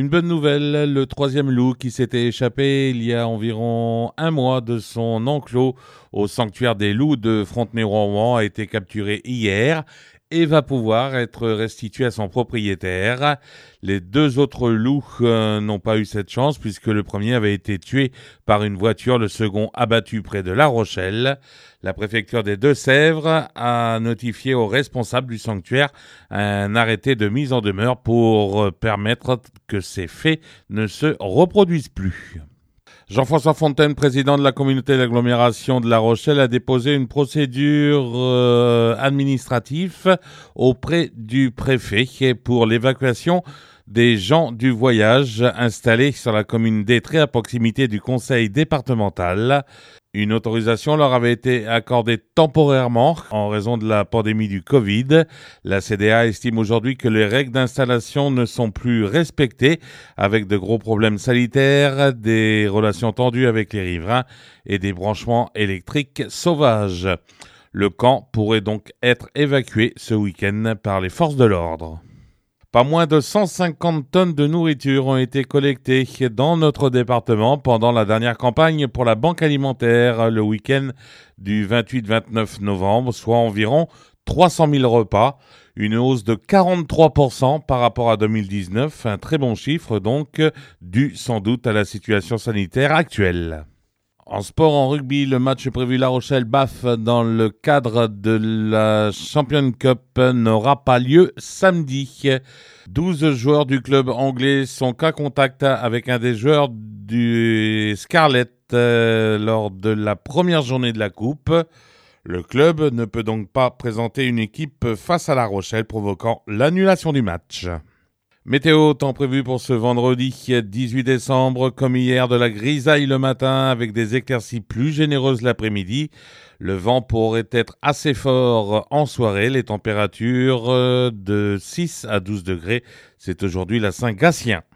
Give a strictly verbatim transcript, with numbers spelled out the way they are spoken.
Une bonne nouvelle, le troisième loup qui s'était échappé il y a environ un mois de son enclos au sanctuaire des loups de Frontenay-Rouen a été capturé hier et va pouvoir être restitué à son propriétaire. Les deux autres loups euh, n'ont pas eu cette chance puisque le premier avait été tué par une voiture, le second abattu près de La Rochelle. La préfecture des Deux-Sèvres a notifié aux responsables du sanctuaire un arrêté de mise en demeure pour permettre que ces faits ne se reproduisent plus. Jean-François Fontaine, président de la communauté d'agglomération de La Rochelle, a déposé une procédure euh, administrative auprès du préfet pour l'évacuation des gens du voyage installés sur la commune d'Étré à proximité du conseil départemental. Une autorisation leur avait été accordée temporairement en raison de la pandémie du Covid. La C D A estime aujourd'hui que les règles d'installation ne sont plus respectées, avec de gros problèmes sanitaires, des relations tendues avec les riverains et des branchements électriques sauvages. Le camp pourrait donc être évacué ce week-end par les forces de l'ordre. Pas moins de cent cinquante tonnes de nourriture ont été collectées dans notre département pendant la dernière campagne pour la banque alimentaire le week-end du vingt-huit vingt-neuf novembre, soit environ trois cent mille repas, une hausse de quarante-trois pour cent par rapport à deux mille dix-neuf, un très bon chiffre donc, dû sans doute à la situation sanitaire actuelle. En sport, en rugby, le match prévu La Rochelle-B A F dans le cadre de la Champions Cup n'aura pas lieu samedi. douze joueurs du club anglais sont cas contact avec un des joueurs du Scarlet euh, lors de la première journée de la Coupe. Le club ne peut donc pas présenter une équipe face à La Rochelle, provoquant l'annulation du match. Météo, temps prévu pour ce vendredi dix-huit décembre, comme hier, de la grisaille le matin avec des éclaircies plus généreuses l'après-midi. Le vent pourrait être assez fort en soirée, les températures de six à douze degrés. C'est aujourd'hui la Saint-Gatien.